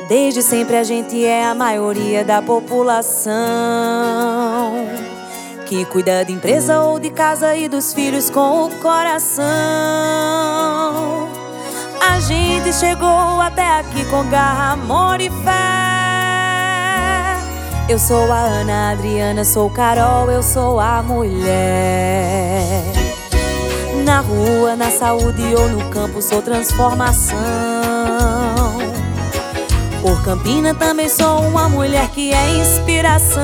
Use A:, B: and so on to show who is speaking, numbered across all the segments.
A: Desde sempre a gente é a maioria da população que cuida de empresa ou de casa e dos filhos com o coração. A gente chegou até aqui com garra, amor e fé. Eu sou a Ana Adriana, sou Carol, eu sou a mulher. Na rua, na saúde ou no campo sou transformação. Por Campina também sou uma mulher que é inspiração,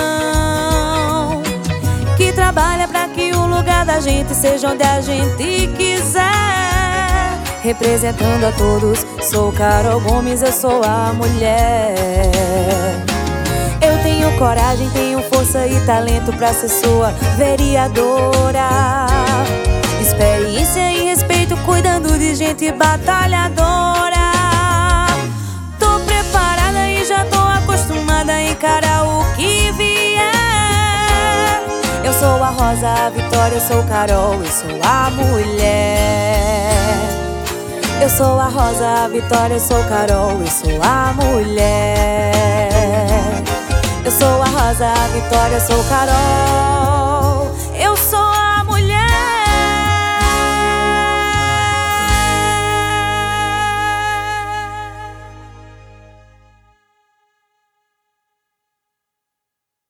A: que trabalha pra que o lugar da gente seja onde a gente quiser. Representando a todos, sou Carol Gomes, eu sou a mulher. Eu tenho coragem, tenho força e talento pra ser sua vereadora. Experiência e respeito cuidando de gente batalhadora. Tô preparada e já tô acostumada a encarar o que vier. Eu sou a Rosa, a Vitória, eu sou Carol, eu sou a mulher. Eu sou a Rosa, a Vitória, eu sou Carol, eu sou a mulher. Eu sou a Rosa, a Vitória, eu sou Carol.